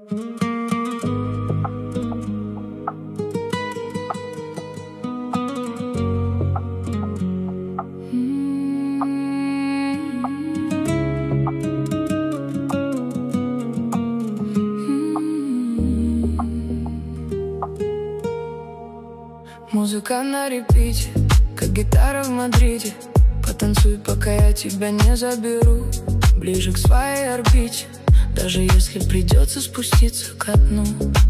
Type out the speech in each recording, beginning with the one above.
Музыка на репите, как гитара в Мадриде. Потанцуй, пока я тебя не заберу ближе к своей орбите, даже если придется спуститься ко дну.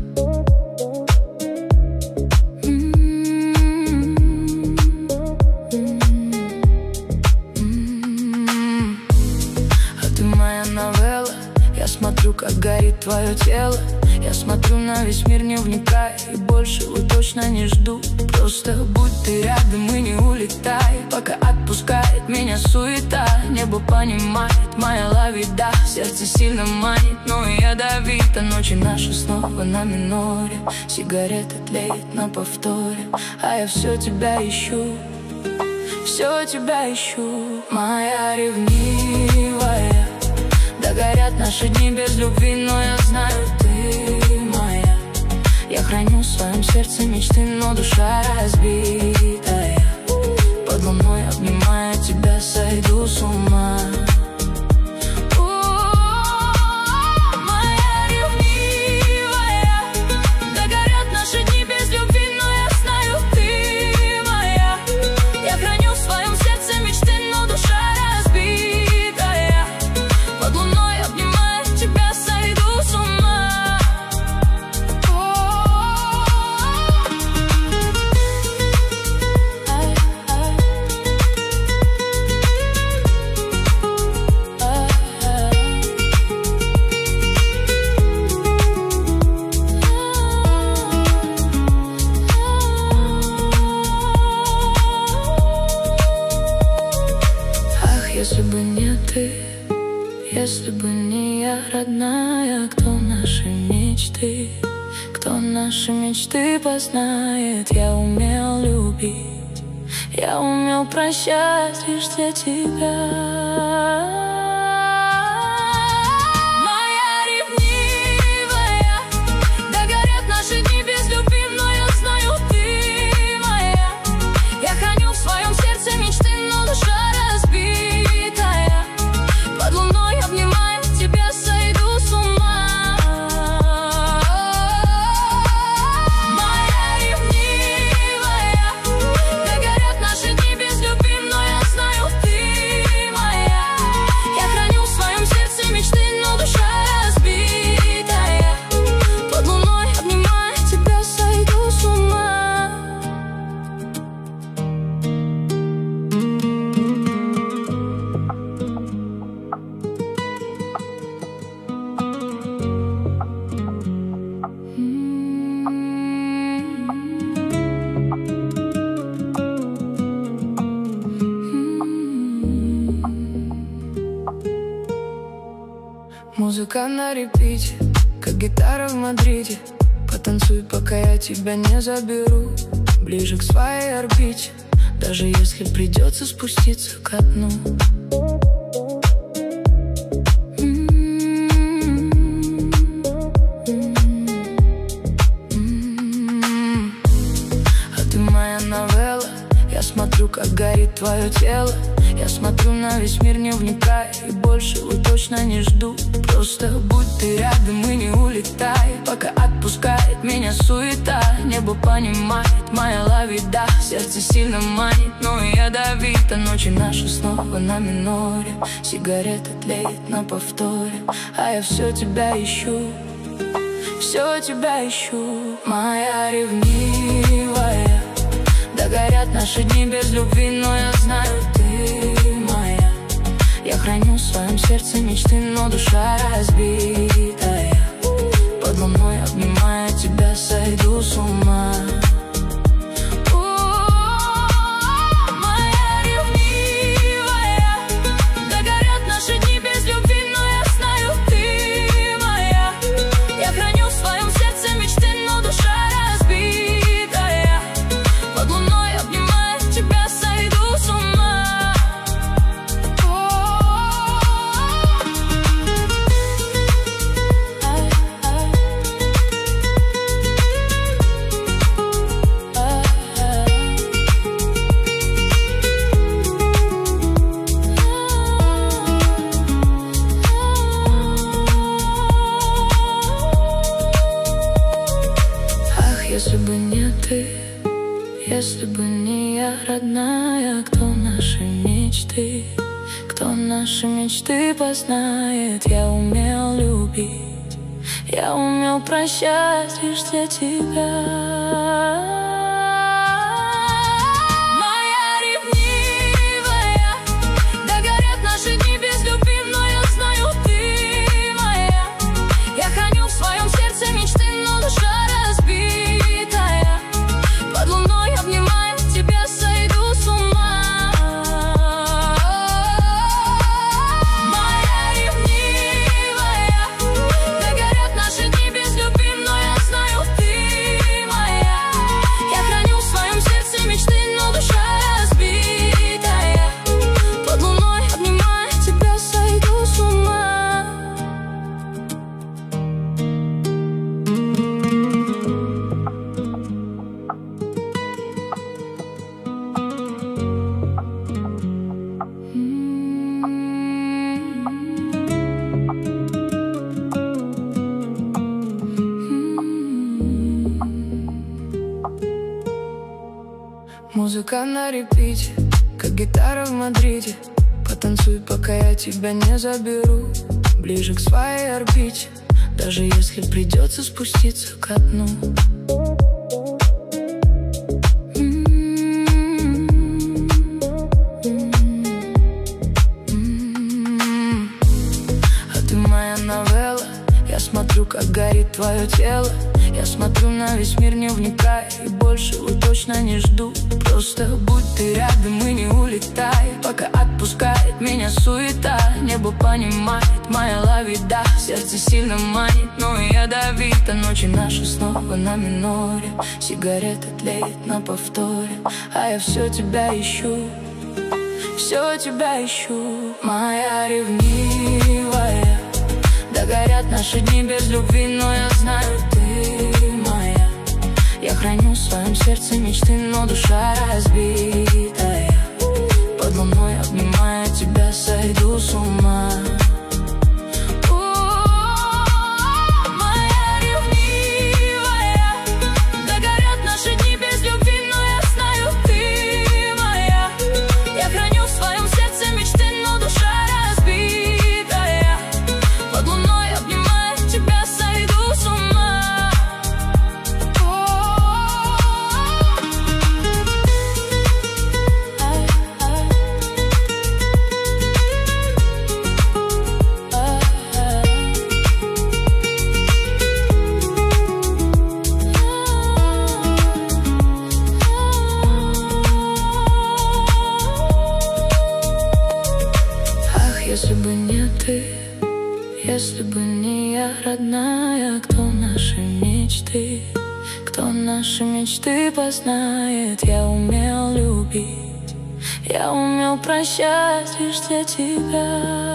А ты моя новелла, я смотрю, как горит твое тело. Я смотрю на весь мир, не вникая, и больше точно не жду. Просто будь ты рядом и не улетай, пока отпускает меня суета. Небо понимает, моя лавида, сердце сильно манит, но и ядовито. Ночи наши снова на миноре, сигарета тлеет на повторе, а я все тебя ищу, все тебя ищу. Моя ревнивая, догорят наши дни без любви, но я знаю, ты моя. Я храню в своем сердце мечты, но душа разбитая. Под луной, обнимая тебя, сойду с ума. Моя ревнивая, догорят наши дни без любви, но я знаю, ты моя. Я храню в своем сердце мечты, но душа разбитая. Под луной, обнимая тебя, сойду с ума. Ах, если бы не ты, если бы не я, родная, кто наши мечты? Кто наши мечты познает? Я умел любить, я умел прощать лишь для тебя. Моя ревнивая, догорят наши дни без любви, но я знаю, ты моя. Я храню в своем сердце мечты, но душа разбитая. Под луной, обнимая тебя, сойду с ума. Моя ревнивая, догорят наши дни без любви, но я знаю, ты моя. Я храню в своем сердце мечты, но душа разбитая. Под луной, обнимая тебя, сойду с ума. Музыка на репите, как гитара в Мадриде. Потанцуй, пока я тебя не заберу ближе к своей орбите, даже если придется спуститься ко дну. А ты моя новелла, я смотрю, как горит твое тело. Я смотрю на весь мир, не вникая, и больше точно не жду. Просто будь ты рядом и не улетай, пока отпускает меня суета. Небо понимает, моя лавида, сердце сильно манит, но и ядовито. Ночи наши снова на миноре, сигарета тлеет на повторе, а я все тебя ищу, все тебя ищу. Моя ревнивая, догорят наши дни без любви, но я знаю, ты моя. Я храню в своем сердце мечты, но душа разбитая. Под луной, обнимая тебя, сойду с ума. Моя ревнивая, догорят наши дни без любви, но я знаю, ты моя. Я храню в своем сердце мечты, но душа разбитая. Под луной, обнимая тебя, сойду с ума. Если бы не я, родная, кто наши мечты? Кто наши мечты познает? Я умел любить, я умел прощать лишь для тебя. Музыка на репите, как гитара в Мадриде. Потанцуй, пока я тебя не заберу ближе к своей орбите, даже если придется спуститься ко дну. А ты моя новелла, я смотрю, как горит твое тело. Я смотрю на весь мир, не вникая, и больше точно не жду. Просто будь ты рядом и не улетай, пока отпускает меня суета. Небо понимает, моя лавида, сердце сильно манит, но и ядовито. Ночи наши снова на миноре, сигарета тлеет на повторе, а я все тебя ищу, все тебя ищу. Моя ревнивая, да горят наши дни без любви, но я знаю, ты моя. Я храню в своем сердце мечты, но душа разбитая. Под луной, обнимая тебя, сойду с ума. Моя ревнивая, да горят наши дни без любви, но я знаю, ты моя. Я храню в своем сердце мечты, но душа разбитая. Под луной, обнимая тебя, сойду с ума. Если бы не ты, если бы не я, родная, кто наши мечты? Кто наши мечты познает? Я умел любить, я умел прощать лишь для тебя.